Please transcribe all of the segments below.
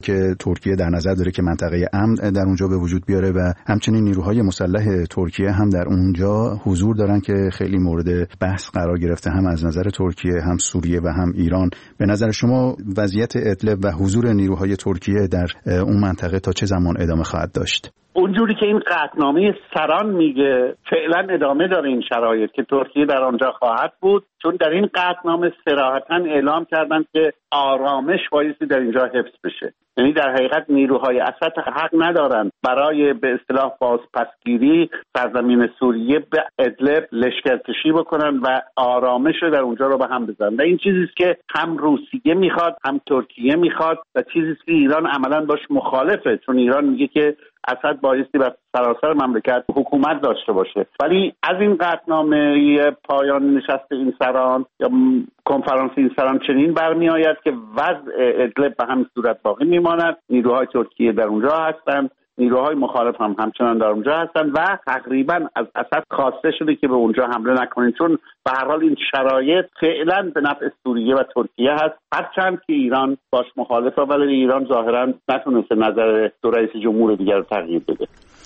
که ترکیه در نظر داره که منطقه امن در اونجا به وجود بیاره و همچنین نیروهای مسلح ترکیه هم در اونجا حضور دارن که خیلی مورد بحث قرار گرفته، هم از نظر ترکیه، هم سوریه و هم ایران. به نظر شما وضعیت ادلب و حضور نیروهای ترکیه در اون منطقه تا چه زمان ادامه خواهد داشت؟ اونجوری که این قطعنامه سران میگه فعلا ادامه داره این شرایط که ترکیه در آنجا خواهد بود، چون در این قطعنامه صراحتاً اعلام کردند که آرامش بایستی در اینجا حفظ بشه. یعنی در حقیقت نیروهای اسد حق ندارند برای به اصطلاح بازپسگیری سرزمین سوریه به ادلب لشکرکشی بکنن و آرامش رو در اونجا رو به هم بزنن. و این چیزی است که هم روسیه میخواد هم ترکیه میخواد و چیزی است که ایران عملاً باش مخالفه، چون ایران میگه که اسد بایستی بر سراسر مملکت حکومت داشته باشه. ولی از این قطعنامه پایان نشست این سران یا کنفرانس این سران چنین برمی آید که وضع ادلب به همین صورت باقی میماند. نیروهای ترکیه در اونجا هستند، نیروهای مخالف هم همچنان در اونجا هستند و تقریبا از اسد خواسته شده که به اونجا حمله نکنید، چون به هر حال این شرایط فعلا به نفع سوریه و ترکیه هست، هرچند که ایران باش مخالفه، ولی ایران ظاهرا نتونسته نظر دو رئیس جمهور دیگر رو تغییر بده.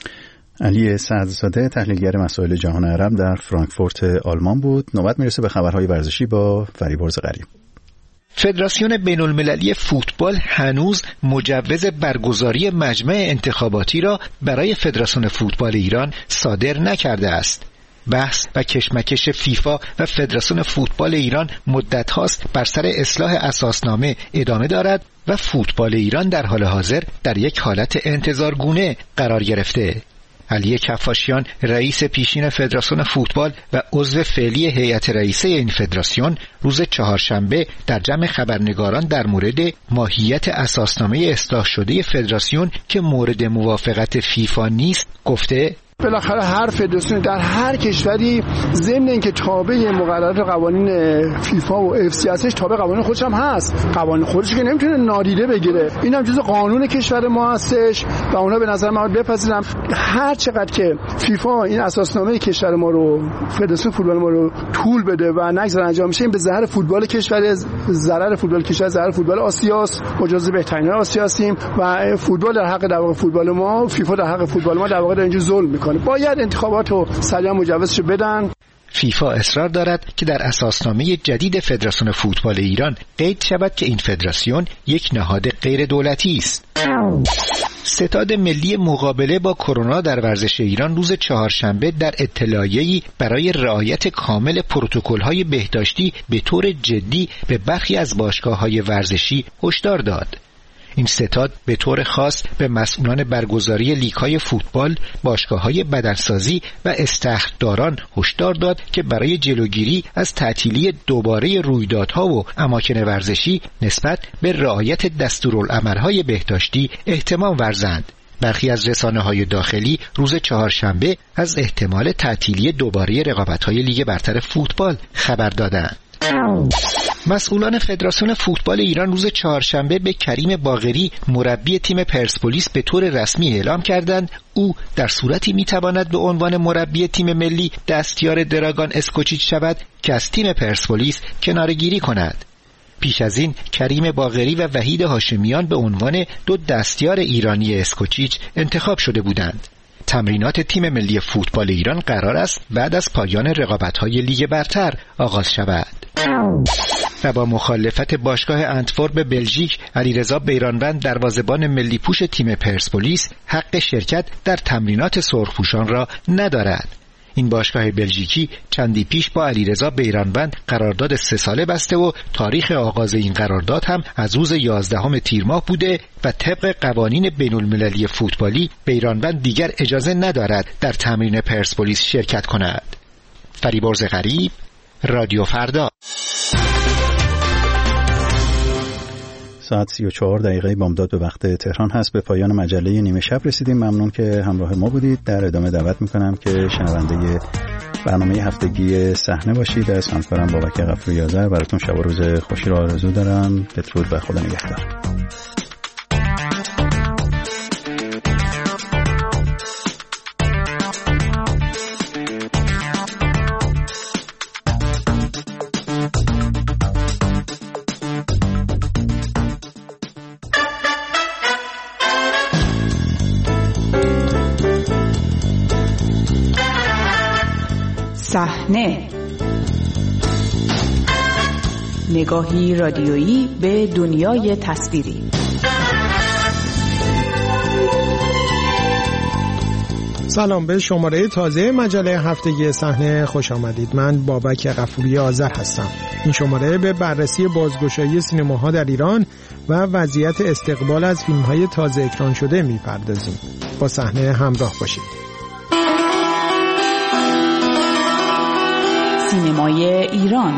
علی سعدزاده، تحلیلگر مسائل جهان عرب در فرانکفورت آلمان بود. نوبت میرسه به خبرهای ورزشی با فریبرز غریب. فدراسیون بین‌المللی فوتبال هنوز مجوز برگزاری مجمع انتخاباتی را برای فدراسیون فوتبال ایران صادر نکرده است. بحث و کشمکش فیفا و فدراسیون فوتبال ایران مدت هاست بر سر اصلاح اساسنامه ادامه دارد و فوتبال ایران در حال حاضر در یک حالت انتظارگونه قرار گرفته. علی کفاشیان، رئیس پیشین فدراسیون فوتبال و عضو فعلی هیئت رئیسه این فدراسیون، روز چهارشنبه در جمع خبرنگاران در مورد ماهیت اساسنامه اصلاح شده فدراسیون که مورد موافقت فیفا نیست گفته: بالاخره هر فدراسیون در هر کشوری ضمن اینکه تابع مقررات و قوانین فیفا و اف سی هستش، تابع قوانین خودش هم هست. قوانین خودش که نمیتونه نادیده بگیره، این هم جزء قانون کشور ما هستش و اونا به نظر من بپذیرن. هر چقدر که فیفا این اساسنامه کشور ما رو، فدراسیون فوتبال ما رو طول بده و نگذار انجام بشه، این به ضرر فوتبال کشور، ضرر فوتبال کشور، ضرر فوتبال آسیاست. ما جزء بهترین آسیا هستیم و فوتبال در حق در واقع فوتبال ما، فیفا در حق فوتبال ما در واقع اینجا ظلم میکنه. باید انتخابات رو سریعا مجوزش بدن. فیفا اصرار دارد که در اساسنامه جدید فدراسیون فوتبال ایران قید شود که این فدراسیون یک نهاد غیر دولتی است. ستاد ملی مقابله با کرونا در ورزش ایران روز چهارشنبه در اطلاعیه‌ای برای رعایت کامل پروتکل‌های بهداشتی به طور جدی به برخی از باشگاه‌های ورزشی هشدار داد. این ستاد به طور خاص به مسئولان برگزاری لیگ‌های فوتبال، باشگاه‌های بدنسازی و استخداران هشدار داد که برای جلوگیری از تعطیلی دوباره رویدادها و اماکن ورزشی نسبت به رعایت دستورالعمل‌های بهداشتی اهتمام ورزند. برخی از رسانه‌های داخلی روز چهارشنبه از احتمال تعطیلی دوباره رقابت‌های لیگ برتر فوتبال خبر دادند. مسئولان فدراسیون فوتبال ایران روز چهارشنبه به کریم باقری، مربی تیم پرسپولیس، به طور رسمی اعلام کردند او در صورتی میتواند به عنوان مربی تیم ملی دستیار دراگان اسکوچیچ شود که از تیم پرسپولیس کناره‌گیری کند. پیش از این کریم باقری و وحید هاشمیان به عنوان دو دستیار ایرانی اسکوچیچ انتخاب شده بودند. تمرینات تیم ملی فوتبال ایران قرار است بعد از پایان رقابت‌های لیگ برتر آغاز شود. و با مخالفت باشگاه انتورپ بلژیک، علیرضا بیرانوند، دروازه‌بان ملی پوش تیم پرسپولیس، حق شرکت در تمرینات سرخپوشان را ندارد. این باشگاه بلژیکی چندی پیش با علیرضا بیرانوند قرارداد 3 ساله بسته و تاریخ آغاز این قرارداد هم از روز 11 تیر ماه بوده و طبق قوانین بین‌المللی فوتبالی بیرانوند دیگر اجازه ندارد در تمرین پرسپولیس شرکت کند. فریبرز غریب، رادیو فردا. ساعت 34 دقیقه بامداد به وقت تهران هست. به پایان مجله نیمه شب رسیدیم. ممنون که همراه ما بودید. در ادامه دعوت میکنم که شنونده برنامه هفتگی صحنه باشید. از همکارم بابک غفوری آذر براتون شب و روز خوشی را آرزو دارم. بدرود و خدا نگهدار. صحنه، نگاهی رادیویی به دنیای تصویری. سلام، به شماره تازه مجله هفتگی صحنه خوش آمدید. من بابک غفوری آذر هستم. این شماره به بررسی بازگشایی سینماها در ایران و وضعیت استقبال از فیلم‌های تازه اکران شده می‌پردازیم. با صحنه همراه باشید. سینمای ایران.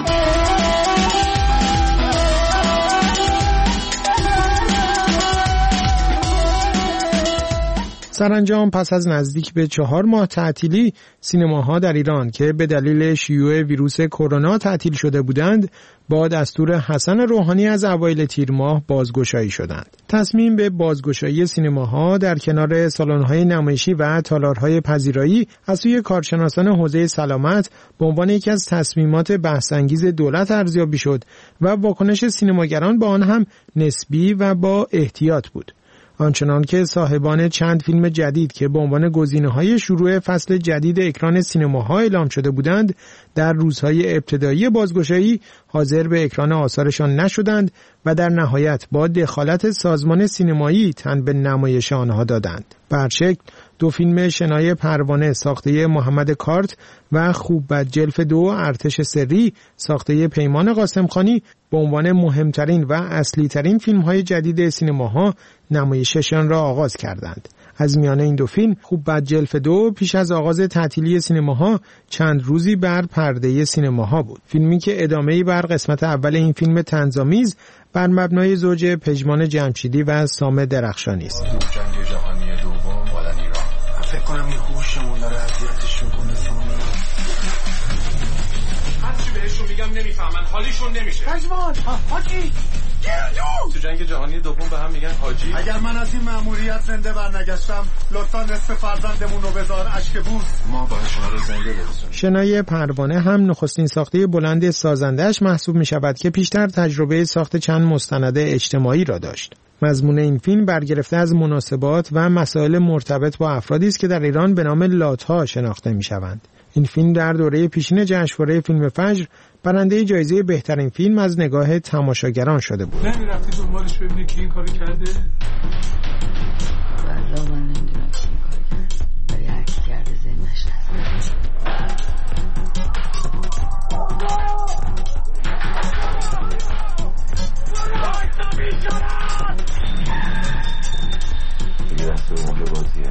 سرانجام پس از نزدیک به 4 ماه تعطیلی، سینماها در ایران که به دلیل شیوع ویروس کرونا تعطیل شده بودند، با دستور حسن روحانی از اوایل تیر ماه بازگشایی شدند. تصمیم به بازگشایی سینماها در کنار سالن‌های نمایشی و تالارهای پذیرایی از سوی کارشناسان حوزه سلامت به عنوان یکی از تصمیمات بحث‌انگیز دولت ارزیابی شد و واکنش سینماگران با آن هم نسبی و با احتیاط بود. آنچنان که صاحبان چند فیلم جدید که به عنوان گزینه‌های شروع فصل جدید اکران سینماها اعلام شده بودند، در روزهای ابتدایی بازگشایی حاضر به اکران آثارشان نشدند و در نهایت با دخالت سازمان سینمایی تن به نمایش آنها دادند. به هر شکل 2 فیلم شنای پروانه ساخته محمد کارت و خوب بد جلف 2 ارتش سری ساخته پیمان قاسمخانی به عنوان مهمترین و اصلی ترین فیلم‌های جدید سینماها نمایششان را آغاز کردند. از میان این 2 فیلم خوب بد جلف 2 پیش از آغاز تعطیلی سینماها چند روزی بر پرده سینماها بود. فیلمی که ادامه‌ای بر قسمت اول این فیلم طنزآمیز بر مبنای زوج پژمان جمشیدی و سام درخشانی است. جنگ جهانی دوم بالا ایران. فکر کنم این هوشمون داره اذیتشون کنه. هرچی بهشون میگم نمیفهمن، حالیشون نمیشه. پژمان، حاجی تو جنگ جهانی دوم به هم میگن حاجی. اگر من از این مأموریت زنده برنگشتم، لطفاً نصف فرزندمون رو بذار اشکبوس. ما باید شما رو زنده برسونیم. شنای پروانه هم نخستین ساخته بلند سازنده‌اش محسوب می‌شود که پیشتر تجربه ساخت چند مستند اجتماعی را داشت. مضمون این فیلم برگرفته از مناسبات و مسائل مرتبط با افرادی است که در ایران به نام لات‌ها شناخته می‌شوند. این فیلم در دوره پیشین جشنواره فیلم فجر برنده جایزه بهترین فیلم از نگاه تماشاگران شده بود. نمی‌رفتی دنبالش ببینی کی این کارو کرده؟ والله من نمی‌دونم کی این کارو کرده. ولی هر کی کرده ذمه‌اش هست. این دست مونده بازیه.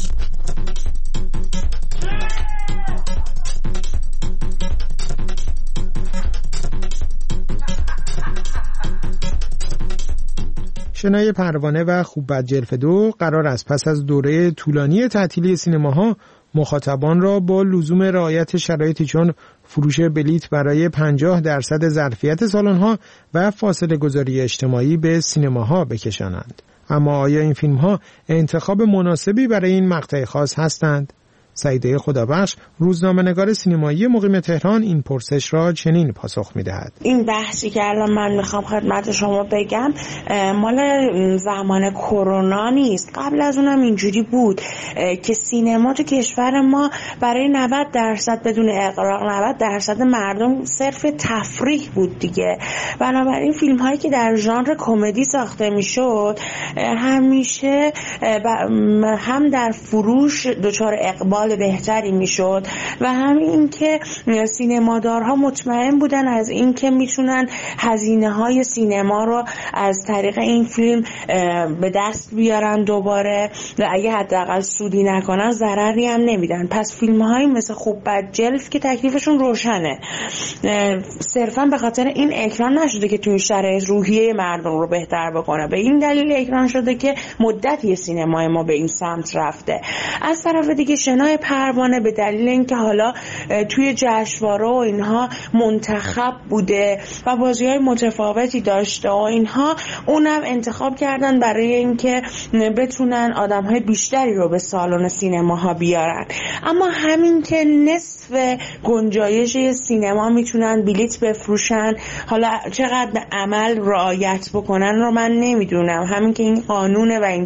شنای پروانه و خوب بد جلف 2 قرار است پس از دوره طولانی تعطیلی سینماها مخاطبان را با لزوم رعایت شرایطی چون فروش بلیت برای 50% ظرفیت سالن‌ها و فاصله گذاری اجتماعی به سینماها بکشانند. اما آیا این فیلم‌ها انتخاب مناسبی برای این مقطع خاص هستند؟ سعیده خدابخش، روزنامه‌نگار سینمایی مقیم تهران، این پرسش را چنین پاسخ می‌دهد. این بحثی که الان من میخوام خدمت شما بگم مال زمان کرونا نیست. قبل از اونم اینجوری بود که سینما تو کشور ما برای 90% بدون اغراق 90% مردم صرف تفریح بود دیگه. بنابراین فیلم‌هایی که در ژانر کمدی ساخته میشد همیشه هم در فروش دچار اقبال بهتری میشد و همین این که سینمادارها مطمئن بودن از این که میتونن هزینه‌های سینما رو از طریق این فیلم به دست بیارن دوباره و اگه حداقل سودی نکنن ضرری هم نمیدن. پس فیلم‌هایی مثل خوب بد جلف که تکلیفشون روشنه صرفا به خاطر این اکران نشده که تو این شرایط روحیه مردم رو بهتر بکنه، به این دلیل اکران شده که مدتی سینمای ما به این سمت رفته. از طرف دیگه شنای پروانه به دلیل اینکه حالا توی جشنواره و اینها منتخب بوده و بازی‌های متفاوتی داشته و اینها، اونم انتخاب کردن برای اینکه بتونن آدم‌های بیشتری رو به سالن سینماها بیارن. اما همین که نصف گنجایش سینما میتونن بلیت بفروشن، حالا چقدر به عمل رعایت بکنن رو من نمیدونم. همین که این قانونه و این